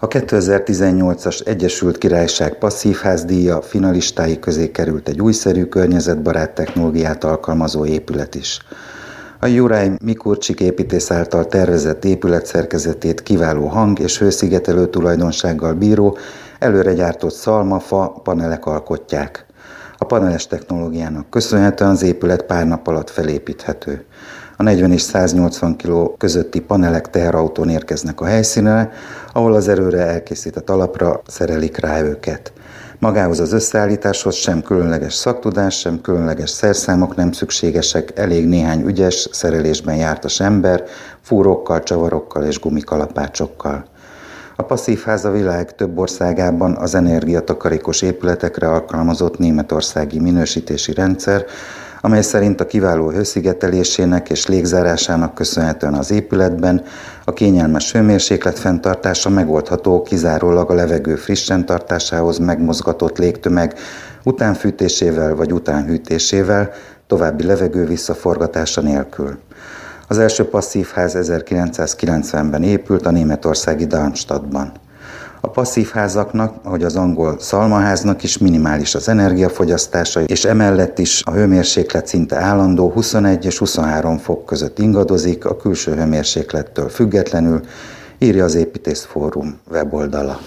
A 2018-as Egyesült Királyság passzívház díja finalistái közé került egy újszerű környezetbarát technológiát alkalmazó épület is. A Juraj Mikurcsik építész által tervezett épület szerkezetét kiváló hang- és hőszigetelő tulajdonsággal bíró, előre gyártott szalmafa panelek alkotják. A paneles technológiának köszönhetően az épület pár nap alatt felépíthető. A 40 és 180 kg közötti panelek teherautón érkeznek a helyszínre, ahol az erőre elkészített alapra szerelik rá őket. Magához az összeállításhoz sem különleges szaktudás, sem különleges szerszámok nem szükségesek, elég néhány ügyes, szerelésben jártas ember, fúrókkal, csavarokkal és gumikalapácsokkal. A passzívház a világ több országában az energiatakarékos épületekre alkalmazott németországi minősítési rendszer, amely szerint a kiváló hőszigetelésének és légzárásának köszönhetően az épületben a kényelmes hőmérséklet fenntartása megoldható kizárólag a levegő frissen tartásához megmozgatott légtömeg utánfűtésével vagy utánhűtésével, további levegő visszaforgatása nélkül. Az első passzívház 1990-ben épült a németországi Darmstadtban. A passzívházaknak, ahogy az angol szalmaháznak is minimális az energiafogyasztása, és emellett is a hőmérséklet szinte állandó 21 és 23 fok között ingadozik a külső hőmérséklettől függetlenül, írja az Építész Fórum weboldala.